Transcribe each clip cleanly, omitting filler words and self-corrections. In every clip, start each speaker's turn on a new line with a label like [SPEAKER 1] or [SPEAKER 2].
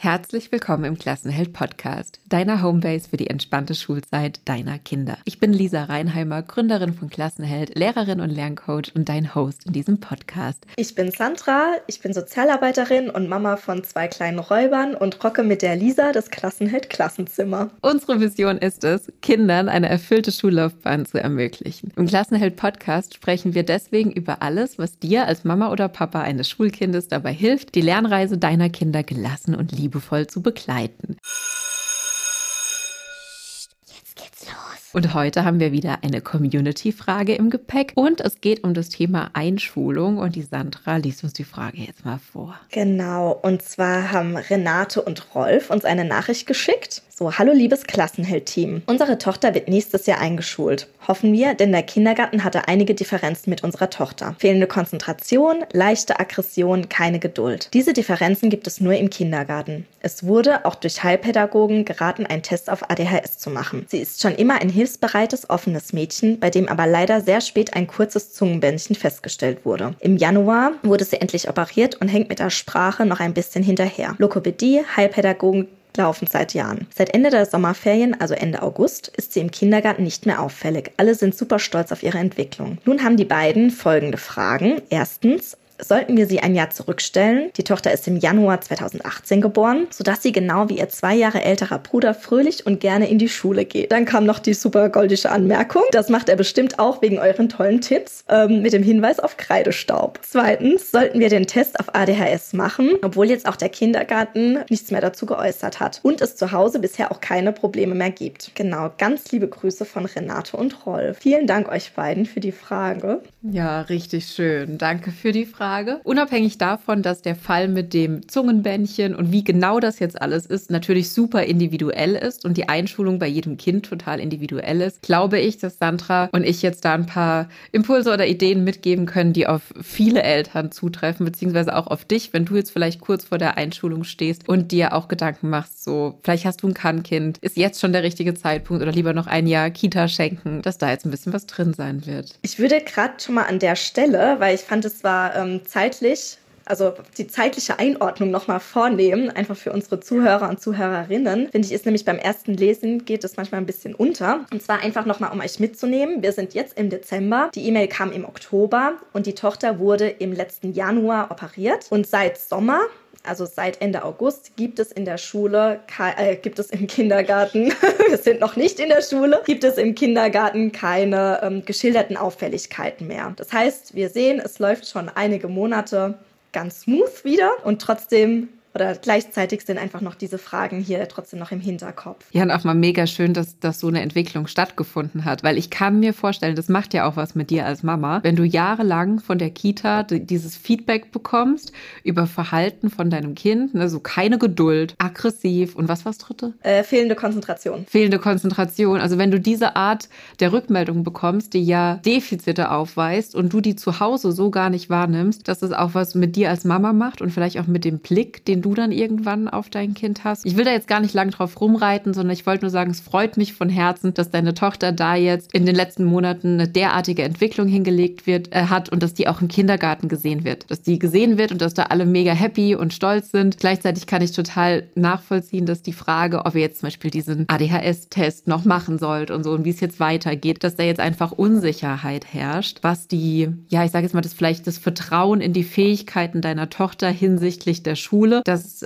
[SPEAKER 1] Herzlich willkommen im Klassenheld-Podcast, deiner Homebase für die entspannte Schulzeit deiner Kinder. Ich bin Lisa Reinheimer, Gründerin von Klassenheld, Lehrerin und Lerncoach und dein Host in diesem Podcast.
[SPEAKER 2] Ich bin Sandra, ich bin Sozialarbeiterin und Mama von 2 kleinen Räubern und rocke mit der Lisa das Klassenheld-Klassenzimmer.
[SPEAKER 1] Unsere Vision ist es, Kindern eine erfüllte Schullaufbahn zu ermöglichen. Im Klassenheld-Podcast sprechen wir deswegen über alles, was dir als Mama oder Papa eines Schulkindes dabei hilft, die Lernreise deiner Kinder gelassen und liebevoll zu begleiten. Jetzt geht's los. Und heute haben wir wieder eine Community-Frage im Gepäck und es geht um das Thema Einschulung und die Sandra liest uns die Frage jetzt mal vor.
[SPEAKER 2] Genau, und zwar haben Renate und Rolf uns eine Nachricht geschickt. So, hallo liebes Klassenheld-Team. Unsere Tochter wird nächstes Jahr eingeschult. Hoffen wir, denn der Kindergarten hatte einige Differenzen mit unserer Tochter. Fehlende Konzentration, leichte Aggression, keine Geduld. Diese Differenzen gibt es nur im Kindergarten. Es wurde auch durch Heilpädagogen geraten, einen Test auf ADHS zu machen. Sie ist schon immer ein hilfsbereites, offenes Mädchen, bei dem aber leider sehr spät ein kurzes Zungenbändchen festgestellt wurde. Im Januar wurde sie endlich operiert und hängt mit der Sprache noch ein bisschen hinterher. Lokopädie, Heilpädagogen laufen seit Jahren. Seit Ende der Sommerferien, also Ende August, ist sie im Kindergarten nicht mehr auffällig. Alle sind super stolz auf ihre Entwicklung. Nun haben die beiden folgende Fragen. Erstens, sollten wir sie ein Jahr zurückstellen? Die Tochter ist im Januar 2018 geboren, sodass sie genau wie ihr 2 Jahre älterer Bruder fröhlich und gerne in die Schule geht. Dann kam noch die super goldische Anmerkung. Das macht er bestimmt auch wegen euren tollen Tipps, mit dem Hinweis auf Kreidestaub. Zweitens, sollten wir den Test auf ADHS machen, obwohl jetzt auch der Kindergarten nichts mehr dazu geäußert hat und es zu Hause bisher auch keine Probleme mehr gibt. Genau, ganz liebe Grüße von Renate und Rolf. Vielen Dank euch beiden für die Frage.
[SPEAKER 1] Ja, richtig schön. Danke für die Frage. Unabhängig davon, dass der Fall mit dem Zungenbändchen und wie genau das jetzt alles ist, natürlich super individuell ist und die Einschulung bei jedem Kind total individuell ist, glaube ich, dass Sandra und ich jetzt da ein paar Impulse oder Ideen mitgeben können, die auf viele Eltern zutreffen, beziehungsweise auch auf dich, wenn du jetzt vielleicht kurz vor der Einschulung stehst und dir auch Gedanken machst, so, vielleicht hast du ein Kann-Kind, ist jetzt schon der richtige Zeitpunkt oder lieber noch ein Jahr Kita schenken, dass da jetzt ein bisschen was drin sein wird.
[SPEAKER 2] Ich würde gerade schon mal an der Stelle, weil ich fand, es war zeitlich, also die zeitliche Einordnung nochmal vornehmen, einfach für unsere Zuhörer und Zuhörerinnen. Finde ich, ist nämlich beim ersten Lesen geht es manchmal ein bisschen unter. Und zwar einfach nochmal, um euch mitzunehmen. Wir sind jetzt im Dezember. Die E-Mail kam im Oktober und die Tochter wurde im letzten Januar operiert. Und seit Sommer, also seit Ende August, gibt es in der Schule, gibt es im Kindergarten, wir sind noch nicht in der Schule, gibt es im Kindergarten keine geschilderten Auffälligkeiten mehr. Das heißt, wir sehen, es läuft schon einige Monate ganz smooth wieder und trotzdem oder gleichzeitig sind einfach noch diese Fragen hier trotzdem noch im Hinterkopf.
[SPEAKER 1] Ja, und auch mal mega schön, dass so eine Entwicklung stattgefunden hat. Weil ich kann mir vorstellen, das macht ja auch was mit dir als Mama, wenn du jahrelang von der Kita dieses Feedback bekommst über Verhalten von deinem Kind, ne, so keine Geduld, aggressiv und was war's dritte?
[SPEAKER 2] Fehlende Konzentration.
[SPEAKER 1] Fehlende Konzentration. Also wenn du diese Art der Rückmeldung bekommst, die ja Defizite aufweist und du die zu Hause so gar nicht wahrnimmst, dass es auch was mit dir als Mama macht und vielleicht auch mit dem Blick, den du dann irgendwann auf dein Kind hast. Ich will da jetzt gar nicht lang drauf rumreiten, sondern ich wollte nur sagen, es freut mich von Herzen, dass deine Tochter da jetzt in den letzten Monaten eine derartige Entwicklung hingelegt hat und dass die auch im Kindergarten gesehen wird. Dass die gesehen wird und dass da alle mega happy und stolz sind. Gleichzeitig kann ich total nachvollziehen, dass die Frage, ob ihr jetzt zum Beispiel diesen ADHS-Test noch machen sollt und so und wie es jetzt weitergeht, dass da jetzt einfach Unsicherheit herrscht, was die, ja, ich sage jetzt mal, das Vertrauen in die Fähigkeiten deiner Tochter hinsichtlich der Schule, dass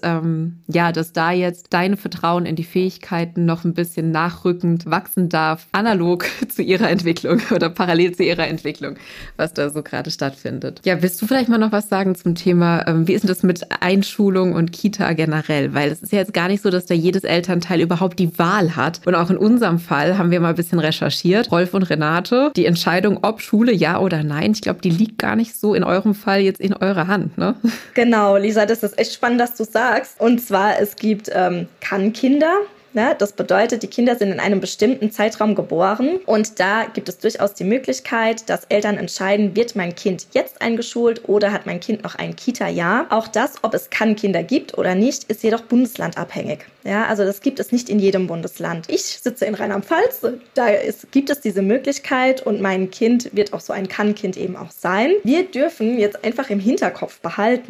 [SPEAKER 1] da jetzt dein Vertrauen in die Fähigkeiten noch ein bisschen nachrückend wachsen darf, analog zu ihrer Entwicklung oder parallel zu ihrer Entwicklung, was da so gerade stattfindet. Ja, willst du vielleicht mal noch was sagen zum Thema, wie ist denn das mit Einschulung und Kita generell? Weil es ist ja jetzt gar nicht so, dass da jedes Elternteil überhaupt die Wahl hat. Und auch in unserem Fall haben wir mal ein bisschen recherchiert, Rolf und Renate, die Entscheidung, ob Schule ja oder nein, ich glaube, die liegt gar nicht so in eurem Fall jetzt in eurer Hand, ne?
[SPEAKER 2] Genau, Lisa, das ist echt spannend, dass du sagst. Und zwar, es gibt Kann-Kinder. Ne? Das bedeutet, die Kinder sind in einem bestimmten Zeitraum geboren und da gibt es durchaus die Möglichkeit, dass Eltern entscheiden, wird mein Kind jetzt eingeschult oder hat mein Kind noch ein Kita-Jahr. Auch das, ob es Kann-Kinder gibt oder nicht, ist jedoch bundeslandabhängig. Ja, also das gibt es nicht in jedem Bundesland. Ich sitze in Rheinland-Pfalz, gibt es diese Möglichkeit und mein Kind wird auch so ein Kann-Kind eben auch sein. Wir dürfen jetzt einfach im Hinterkopf behalten,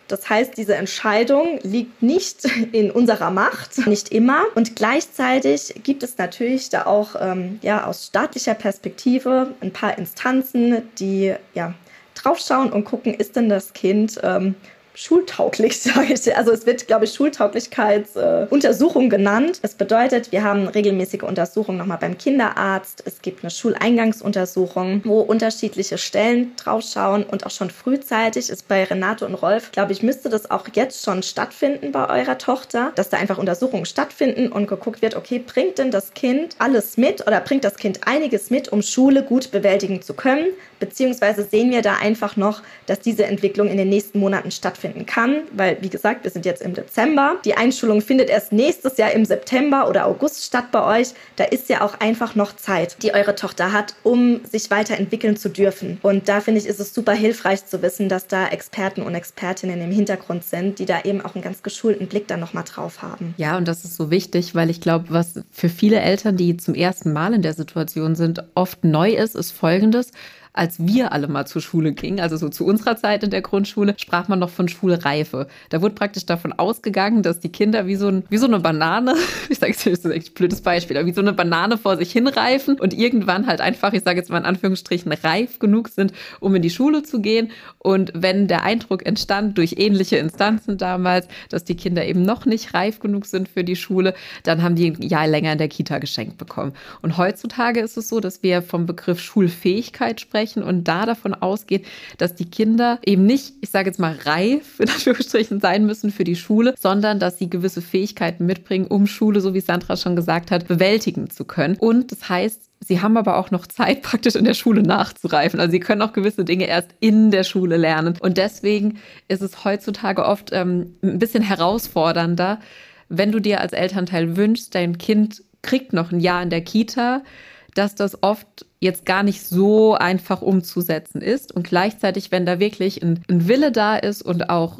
[SPEAKER 2] Das heißt, diese Entscheidung liegt nicht in unserer Macht, nicht immer. Und gleichzeitig gibt es natürlich da auch aus staatlicher Perspektive ein paar Instanzen, die draufschauen und gucken, ist denn das Kind schultauglich, sage ich. Also es wird, glaube ich, Schultauglichkeitsuntersuchung genannt. Das bedeutet, wir haben regelmäßige Untersuchungen nochmal beim Kinderarzt. Es gibt eine Schuleingangsuntersuchung, wo unterschiedliche Stellen draufschauen und auch schon frühzeitig ist bei Renate und Rolf, glaube ich, müsste das auch jetzt schon stattfinden bei eurer Tochter, dass da einfach Untersuchungen stattfinden und geguckt wird, okay, bringt denn das Kind alles mit oder bringt das Kind einiges mit, um Schule gut bewältigen zu können? Beziehungsweise sehen wir da einfach noch, dass diese Entwicklung in den nächsten Monaten stattfinden kann, weil, wie gesagt, wir sind jetzt im Dezember. Die Einschulung findet erst nächstes Jahr im September oder August statt bei euch. Da ist ja auch einfach noch Zeit, die eure Tochter hat, um sich weiterentwickeln zu dürfen. Und da finde ich, ist es super hilfreich zu wissen, dass da Experten und Expertinnen im Hintergrund sind, die da eben auch einen ganz geschulten Blick dann nochmal drauf haben.
[SPEAKER 1] Ja, und das ist so wichtig, weil ich glaube, was für viele Eltern, die zum ersten Mal in der Situation sind, oft neu ist Folgendes: Als wir alle mal zur Schule gingen, also so zu unserer Zeit in der Grundschule, sprach man noch von Schulreife. Da wurde praktisch davon ausgegangen, dass die Kinder wie so eine Banane, ich sage jetzt, das ist echt ein blödes Beispiel, aber wie so eine Banane vor sich hinreifen und irgendwann halt einfach, ich sage jetzt mal in Anführungsstrichen, reif genug sind, um in die Schule zu gehen. Und wenn der Eindruck entstand durch ähnliche Instanzen damals, dass die Kinder eben noch nicht reif genug sind für die Schule, dann haben die ein Jahr länger in der Kita geschenkt bekommen. Und heutzutage ist es so, dass wir vom Begriff Schulfähigkeit sprechen und da davon ausgeht, dass die Kinder eben nicht, ich sage jetzt mal, reif in Anführungsstrichen sein müssen für die Schule, sondern dass sie gewisse Fähigkeiten mitbringen, um Schule, so wie Sandra schon gesagt hat, bewältigen zu können. Und das heißt, sie haben aber auch noch Zeit, praktisch in der Schule nachzureifen. Also sie können auch gewisse Dinge erst in der Schule lernen. Und deswegen ist es heutzutage oft ein bisschen herausfordernder, wenn du dir als Elternteil wünschst, dein Kind kriegt noch ein Jahr in der Kita, dass das oft jetzt gar nicht so einfach umzusetzen ist. Und gleichzeitig, wenn da wirklich ein Wille da ist und auch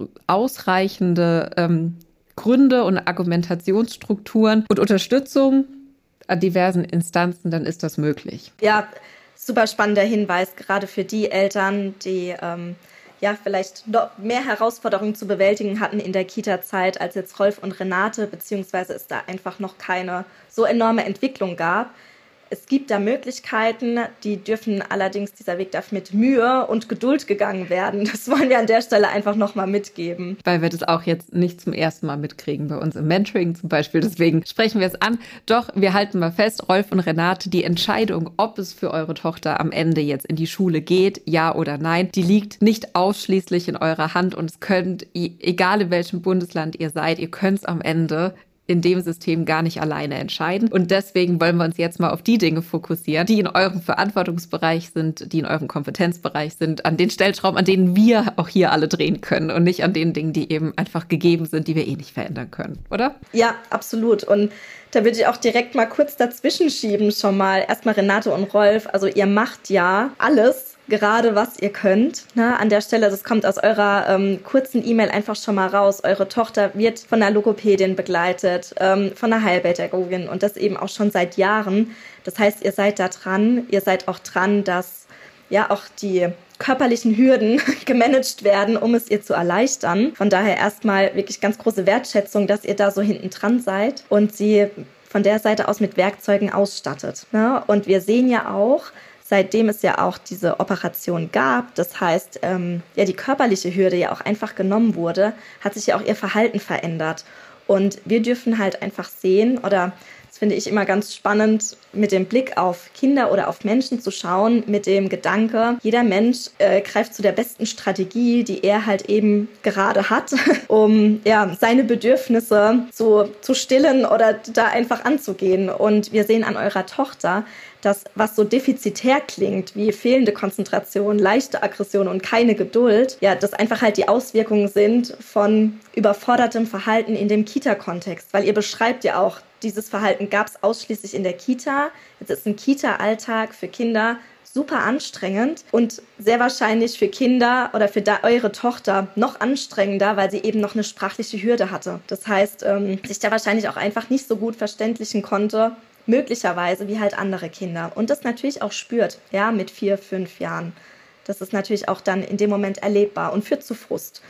[SPEAKER 1] ausreichende Gründe und Argumentationsstrukturen und Unterstützung an diversen Instanzen, dann ist das möglich.
[SPEAKER 2] Ja, super spannender Hinweis, gerade für die Eltern, die vielleicht noch mehr Herausforderungen zu bewältigen hatten in der Kita-Zeit als jetzt Rolf und Renate, beziehungsweise es da einfach noch keine so enorme Entwicklung gab. Es gibt da Möglichkeiten, die dürfen allerdings, dieser Weg darf mit Mühe und Geduld gegangen werden. Das wollen wir an der Stelle einfach nochmal mitgeben.
[SPEAKER 1] Weil wir das auch jetzt nicht zum ersten Mal mitkriegen bei uns im Mentoring zum Beispiel. Deswegen sprechen wir es an. Doch wir halten mal fest, Rolf und Renate, die Entscheidung, ob es für eure Tochter am Ende jetzt in die Schule geht, ja oder nein, die liegt nicht ausschließlich in eurer Hand und es könnt, egal in welchem Bundesland ihr seid, ihr könnt es am Ende in dem System gar nicht alleine entscheiden. Und deswegen wollen wir uns jetzt mal auf die Dinge fokussieren, die in eurem Verantwortungsbereich sind, die in eurem Kompetenzbereich sind, an den Stellschrauben, an denen wir auch hier alle drehen können und nicht an den Dingen, die eben einfach gegeben sind, die wir eh nicht verändern können, oder?
[SPEAKER 2] Ja, absolut. Und da würde ich auch direkt mal kurz dazwischen schieben schon mal. Erstmal Renate und Rolf, also ihr macht ja alles, gerade was ihr könnt. Ne? An der Stelle, das kommt aus eurer kurzen E-Mail einfach schon mal raus. Eure Tochter wird von einer Logopädin begleitet, von einer Heilpädagogin und das eben auch schon seit Jahren. Das heißt, ihr seid da dran. Ihr seid auch dran, dass ja auch die körperlichen Hürden gemanagt werden, um es ihr zu erleichtern. Von daher erstmal wirklich ganz große Wertschätzung, dass ihr da so hinten dran seid und sie von der Seite aus mit Werkzeugen ausstattet. Ne? Und wir sehen ja auch, seitdem es ja auch diese Operation gab, das heißt, die körperliche Hürde ja auch einfach genommen wurde, hat sich ja auch ihr Verhalten verändert. Und wir dürfen halt einfach sehen, oder das finde ich immer ganz spannend, mit dem Blick auf Kinder oder auf Menschen zu schauen, mit dem Gedanke, jeder Mensch greift zu der besten Strategie, die er halt eben gerade hat, um seine Bedürfnisse zu stillen oder da einfach anzugehen. Und wir sehen an eurer Tochter, dass was so defizitär klingt, wie fehlende Konzentration, leichte Aggression und keine Geduld, das einfach halt die Auswirkungen sind von überfordertem Verhalten in dem Kita-Kontext. Weil ihr beschreibt ja auch, dieses Verhalten gab es ausschließlich in der Kita. Jetzt ist ein Kita-Alltag für Kinder super anstrengend und sehr wahrscheinlich für Kinder oder für eure Tochter noch anstrengender, weil sie eben noch eine sprachliche Hürde hatte. Das heißt, sich da wahrscheinlich auch einfach nicht so gut verständlichen konnte, möglicherweise wie halt andere Kinder. Und das natürlich auch spürt, mit 4, 5 Jahren. Das ist natürlich auch dann in dem Moment erlebbar und führt zu Frust.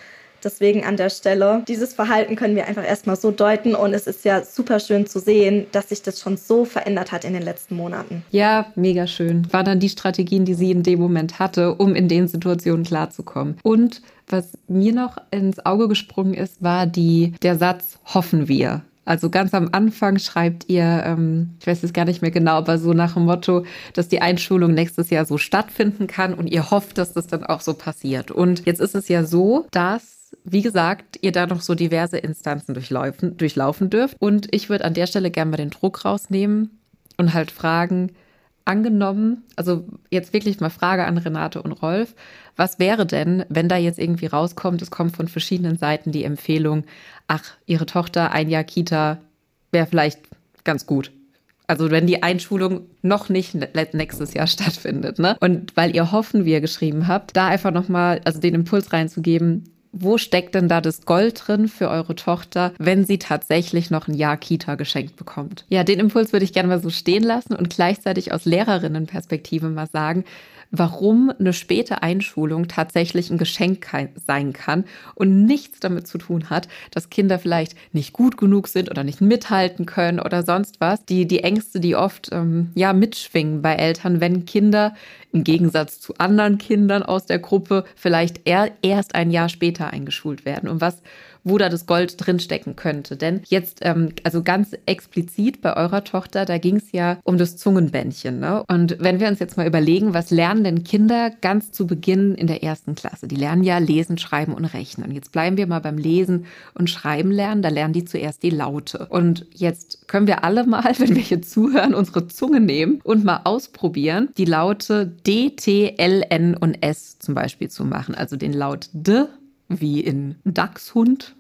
[SPEAKER 2] Deswegen an der Stelle, dieses Verhalten können wir einfach erstmal so deuten und es ist ja super schön zu sehen, dass sich das schon so verändert hat in den letzten Monaten.
[SPEAKER 1] Ja, mega schön. Waren dann die Strategien, die sie in dem Moment hatte, um in den Situationen klarzukommen. Und was mir noch ins Auge gesprungen ist, war der Satz, hoffen wir. Also ganz am Anfang schreibt ihr, ich weiß jetzt gar nicht mehr genau, aber so nach dem Motto, dass die Einschulung nächstes Jahr so stattfinden kann und ihr hofft, dass das dann auch so passiert. Und jetzt ist es ja so, dass, wie gesagt, ihr da noch so diverse Instanzen durchlaufen dürft. Und ich würde an der Stelle gerne mal den Druck rausnehmen und halt fragen, angenommen, also jetzt wirklich mal Frage an Renate und Rolf, was wäre denn, wenn da jetzt irgendwie rauskommt, es kommt von verschiedenen Seiten die Empfehlung, ach, ihre Tochter, 1 Jahr Kita, wäre vielleicht ganz gut. Also wenn die Einschulung noch nicht nächstes Jahr stattfindet, ne? Und weil ihr hoffen, wie ihr geschrieben habt, da einfach nochmal, also den Impuls reinzugeben, wo steckt denn da das Gold drin für eure Tochter, wenn sie tatsächlich noch 1 Jahr Kita geschenkt bekommt? Ja, den Impuls würde ich gerne mal so stehen lassen und gleichzeitig aus Lehrerinnenperspektive mal sagen, warum eine späte Einschulung tatsächlich ein Geschenk sein kann und nichts damit zu tun hat, dass Kinder vielleicht nicht gut genug sind oder nicht mithalten können oder sonst was. Die Ängste, die oft mitschwingen bei Eltern, wenn Kinder im Gegensatz zu anderen Kindern aus der Gruppe vielleicht erst 1 Jahr später eingeschult werden und wo da das Gold drinstecken könnte. Denn jetzt, also ganz explizit bei eurer Tochter, da ging es ja um das Zungenbändchen, ne? Und wenn wir uns jetzt mal überlegen, was lernen denn Kinder ganz zu Beginn in der 1. Klasse? Die lernen ja Lesen, Schreiben und Rechnen. Jetzt bleiben wir mal beim Lesen und Schreiben lernen. Da lernen die zuerst die Laute. Und jetzt können wir alle mal, wenn wir hier zuhören, unsere Zunge nehmen und mal ausprobieren, die Laute D, T, L, N und S zum Beispiel zu machen. Also den Laut D, wie in Dachshund.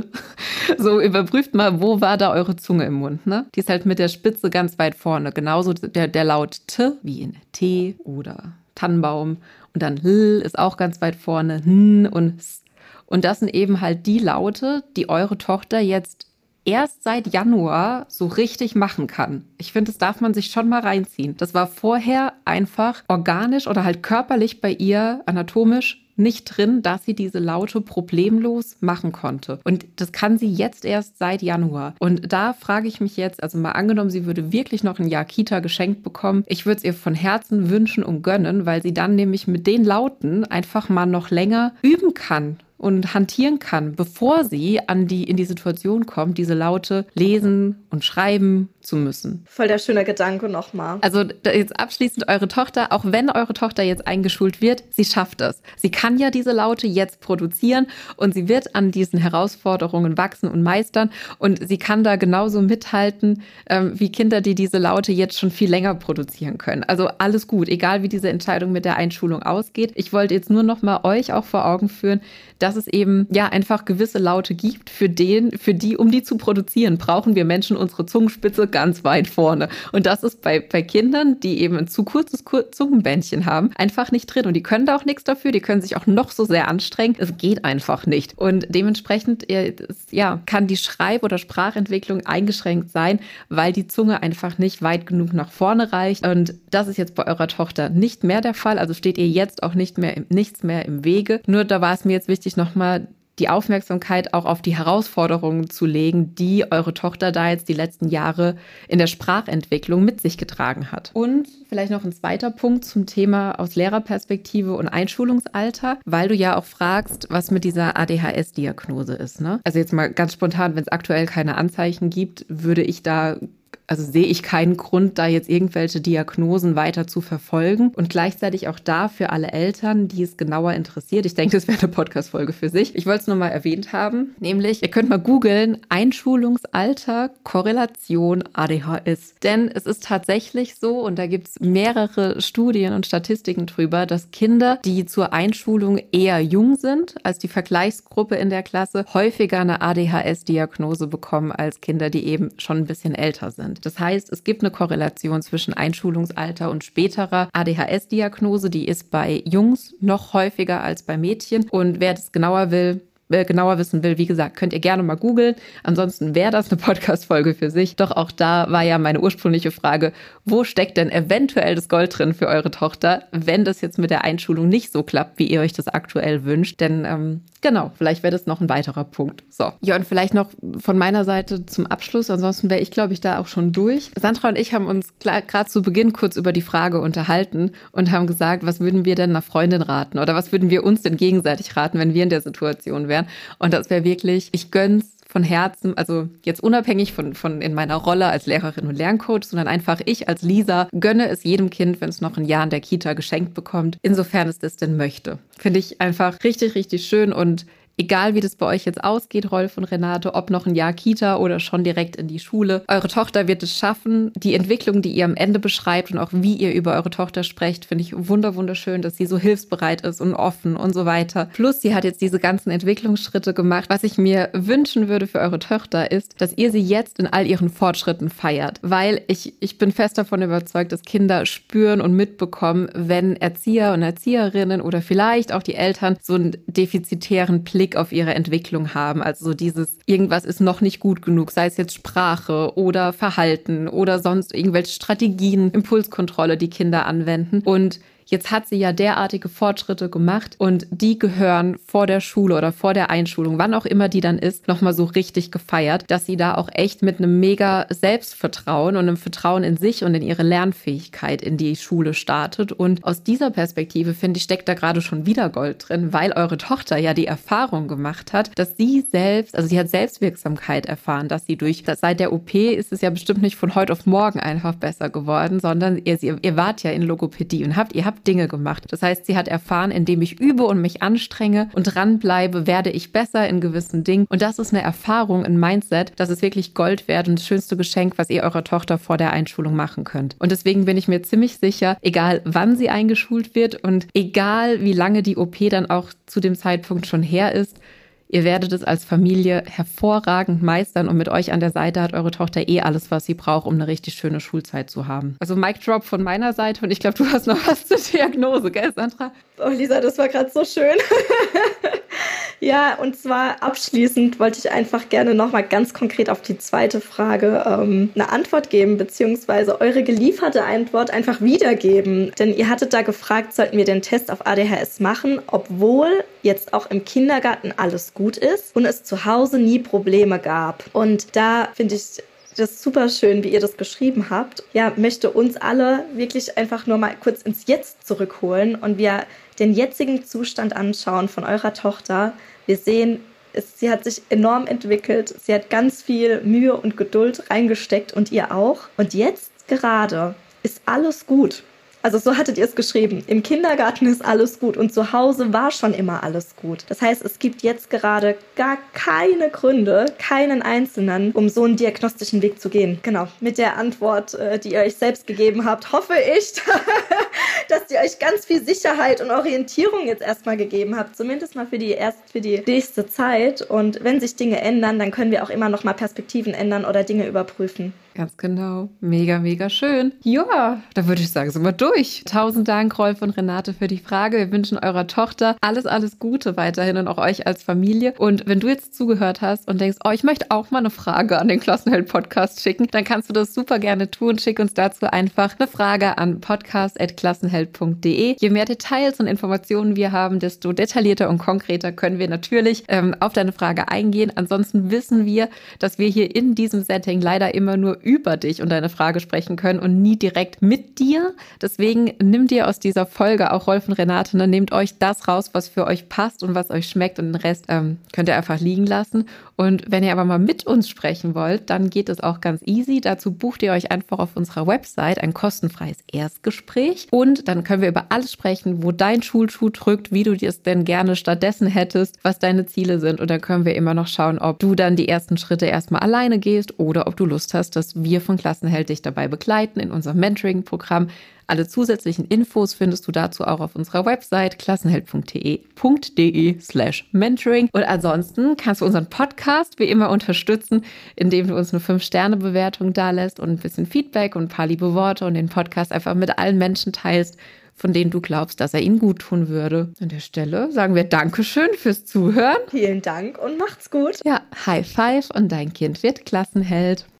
[SPEAKER 1] So, überprüft mal, wo war da eure Zunge im Mund, ne? Die ist halt mit der Spitze ganz weit vorne. Genauso der Laut T, wie in T oder Tannenbaum. Und dann L ist auch ganz weit vorne. N und S. Und das sind eben halt die Laute, die eure Tochter jetzt erst seit Januar so richtig machen kann. Ich finde, das darf man sich schon mal reinziehen. Das war vorher einfach organisch oder halt körperlich bei ihr anatomisch nicht drin, dass sie diese Laute problemlos machen konnte. Und das kann sie jetzt erst seit Januar. Und da frage ich mich jetzt, also mal angenommen, sie würde wirklich noch 1 Jahr Kita geschenkt bekommen. Ich würde es ihr von Herzen wünschen und gönnen, weil sie dann nämlich mit den Lauten einfach mal noch länger üben kann und hantieren kann, bevor sie in die Situation kommt, diese Laute lesen und schreiben zu müssen.
[SPEAKER 2] Voll der schöne Gedanke nochmal.
[SPEAKER 1] Also jetzt abschließend eure Tochter, auch wenn eure Tochter jetzt eingeschult wird, sie schafft es. Sie kann ja diese Laute jetzt produzieren und sie wird an diesen Herausforderungen wachsen und meistern und sie kann da genauso mithalten wie Kinder, die diese Laute jetzt schon viel länger produzieren können. Also alles gut, egal wie diese Entscheidung mit der Einschulung ausgeht. Ich wollte jetzt nur noch mal euch auch vor Augen führen, dass es eben ja einfach gewisse Laute gibt, um die zu produzieren, brauchen wir Menschen unsere Zungenspitze ganz weit vorne. Und das ist bei Kindern, die eben ein zu kurzes Zungenbändchen haben, einfach nicht drin. Und die können da auch nichts dafür, die können sich auch noch so sehr anstrengen. Es geht einfach nicht. Und dementsprechend kann die Schreib- oder Sprachentwicklung eingeschränkt sein, weil die Zunge einfach nicht weit genug nach vorne reicht. Und das ist jetzt bei eurer Tochter nicht mehr der Fall. Also steht ihr jetzt auch nichts mehr im Wege. Nur da war es mir jetzt wichtig, nochmal die Aufmerksamkeit auch auf die Herausforderungen zu legen, die eure Tochter da jetzt die letzten Jahre in der Sprachentwicklung mit sich getragen hat. Und vielleicht noch ein zweiter Punkt zum Thema aus Lehrerperspektive und Einschulungsalter, weil du ja auch fragst, was mit dieser ADHS-Diagnose ist, ne? Also jetzt mal ganz spontan, wenn es aktuell keine Anzeichen gibt, sehe ich keinen Grund, da jetzt irgendwelche Diagnosen weiter zu verfolgen. Und gleichzeitig auch da für alle Eltern, die es genauer interessiert. Ich denke, das wäre eine Podcast-Folge für sich. Ich wollte es nur mal erwähnt haben. Nämlich, ihr könnt mal googeln, Einschulungsalter, Korrelation ADHS. Denn es ist tatsächlich so, und da gibt es mehrere Studien und Statistiken drüber, dass Kinder, die zur Einschulung eher jung sind als die Vergleichsgruppe in der Klasse, häufiger eine ADHS-Diagnose bekommen als Kinder, die eben schon ein bisschen älter sind. Das heißt, es gibt eine Korrelation zwischen Einschulungsalter und späterer ADHS-Diagnose. Die ist bei Jungs noch häufiger als bei Mädchen. Und wer das genauer wissen will, wie gesagt, könnt ihr gerne mal googeln. Ansonsten wäre das eine Podcast-Folge für sich. Doch auch da war ja meine ursprüngliche Frage, wo steckt denn eventuell das Gold drin für eure Tochter, wenn das jetzt mit der Einschulung nicht so klappt, wie ihr euch das aktuell wünscht? Denn Genau, vielleicht wäre das noch ein weiterer Punkt. So. Ja, und vielleicht noch von meiner Seite zum Abschluss. Ansonsten wäre ich, glaube ich, da auch schon durch. Sandra und ich haben uns gerade zu Beginn kurz über die Frage unterhalten und haben gesagt, was würden wir denn einer Freundin raten? Oder was würden wir uns denn gegenseitig raten, wenn wir in der Situation wären? Und das wäre wirklich, ich gönn's von Herzen, also jetzt unabhängig von in meiner Rolle als Lehrerin und Lerncoach, sondern einfach ich als Lisa gönne es jedem Kind, wenn es noch ein Jahr in der Kita geschenkt bekommt, insofern es das denn möchte. Finde ich einfach richtig, richtig schön und egal wie das bei euch jetzt ausgeht, Rolf und Renate, ob noch ein Jahr Kita oder schon direkt in die Schule, eure Tochter wird es schaffen. Die Entwicklung, die ihr am Ende beschreibt und auch wie ihr über eure Tochter sprecht, finde ich wunderschön, dass sie so hilfsbereit ist und offen und so weiter. Plus, sie hat jetzt diese ganzen Entwicklungsschritte gemacht. Was ich mir wünschen würde für eure Tochter ist, dass ihr sie jetzt in all ihren Fortschritten feiert. Weil ich bin fest davon überzeugt, dass Kinder spüren und mitbekommen, wenn Erzieher und Erzieherinnen oder vielleicht auch die Eltern so einen defizitären Blick auf ihre Entwicklung haben. Also so dieses, irgendwas ist noch nicht gut genug, sei es jetzt Sprache oder Verhalten oder sonst irgendwelche Strategien, Impulskontrolle, die Kinder anwenden. Und jetzt hat sie ja derartige Fortschritte gemacht und die gehören vor der Schule oder vor der Einschulung, wann auch immer die dann ist, nochmal so richtig gefeiert, dass sie da auch echt mit einem mega Selbstvertrauen und einem Vertrauen in sich und in ihre Lernfähigkeit in die Schule startet. Und aus dieser Perspektive, finde ich, steckt da gerade schon wieder Gold drin, weil eure Tochter ja die Erfahrung gemacht hat, dass sie selbst, also sie hat Selbstwirksamkeit erfahren, dass sie seit der OP ist es ja bestimmt nicht von heute auf morgen einfach besser geworden, sondern ihr wart ja in Logopädie und ihr habt Dinge gemacht. Das heißt, sie hat erfahren, indem ich übe und mich anstrenge und dranbleibe, werde ich besser in gewissen Dingen. Und das ist eine Erfahrung, ein Mindset, das ist wirklich Gold wert und das schönste Geschenk, was ihr eurer Tochter vor der Einschulung machen könnt. Und deswegen bin ich mir ziemlich sicher, egal wann sie eingeschult wird und egal wie lange die OP dann auch zu dem Zeitpunkt schon her ist, ihr werdet es als Familie hervorragend meistern und mit euch an der Seite hat eure Tochter alles, was sie braucht, um eine richtig schöne Schulzeit zu haben. Also Mic Drop von meiner Seite und ich glaube, du hast noch was zur Diagnose, gell, Sandra?
[SPEAKER 2] Oh, Lisa, das war gerade so schön. Ja, und zwar abschließend wollte ich einfach gerne nochmal ganz konkret auf die zweite Frage eine Antwort geben, beziehungsweise eure gelieferte Antwort einfach wiedergeben. Denn ihr hattet da gefragt, sollten wir den Test auf ADHS machen, obwohl jetzt auch im Kindergarten alles gut ist und es zu Hause nie Probleme gab. Und da finde ich das super schön, wie ihr das geschrieben habt. Ja, möchte uns alle wirklich einfach nur mal kurz ins Jetzt zurückholen und wir den jetzigen Zustand anschauen von eurer Tochter. Wir sehen, sie hat sich enorm entwickelt. Sie hat ganz viel Mühe und Geduld reingesteckt und ihr auch. Und jetzt gerade ist alles gut. Also so hattet ihr es geschrieben. Im Kindergarten ist alles gut und zu Hause war schon immer alles gut. Das heißt, es gibt jetzt gerade gar keine Gründe, keinen einzelnen, um so einen diagnostischen Weg zu gehen. Genau, mit der Antwort, die ihr euch selbst gegeben habt, hoffe ich, dass ihr euch ganz viel Sicherheit und Orientierung jetzt erstmal gegeben habt. Zumindest mal für die nächste Zeit. Und wenn sich Dinge ändern, dann können wir auch immer noch mal Perspektiven ändern oder Dinge überprüfen.
[SPEAKER 1] Ganz genau. Mega, mega schön. Ja, da würde ich sagen, sind wir durch. 1000 Dank, Rolf und Renate, für die Frage. Wir wünschen eurer Tochter alles, alles Gute weiterhin und auch euch als Familie. Und wenn du jetzt zugehört hast und denkst, oh, ich möchte auch mal eine Frage an den Klassenheld-Podcast schicken, dann kannst du das super gerne tun. Schick uns dazu einfach eine Frage an podcast@klassenheld.de. Je mehr Details und Informationen wir haben, desto detaillierter und konkreter können wir natürlich auf deine Frage eingehen. Ansonsten wissen wir, dass wir hier in diesem Setting leider immer nur über dich und deine Frage sprechen können und nie direkt mit dir. Deswegen nimm dir aus dieser Folge, auch Rolf und Renate, nehmt euch das raus, was für euch passt und was euch schmeckt und den Rest könnt ihr einfach liegen lassen. Und wenn ihr aber mal mit uns sprechen wollt, dann geht es auch ganz easy. Dazu bucht ihr euch einfach auf unserer Website ein kostenfreies Erstgespräch und dann können wir über alles sprechen, wo dein Schulschuh drückt, wie du dir es denn gerne stattdessen hättest, was deine Ziele sind und dann können wir immer noch schauen, ob du dann die ersten Schritte erstmal alleine gehst oder ob du Lust hast, dass wir von Klassenheld dich dabei begleiten in unserem Mentoring-Programm. Alle zusätzlichen Infos findest du dazu auch auf unserer Website klassenheld.de/mentoring. Und ansonsten kannst du unseren Podcast wie immer unterstützen, indem du uns eine 5-Sterne-Bewertung dalässt und ein bisschen Feedback und ein paar liebe Worte und den Podcast einfach mit allen Menschen teilst, von denen du glaubst, dass er ihnen gut tun würde. An der Stelle sagen wir Dankeschön fürs Zuhören.
[SPEAKER 2] Vielen Dank und macht's gut.
[SPEAKER 1] Ja, High Five und dein Kind wird Klassenheld.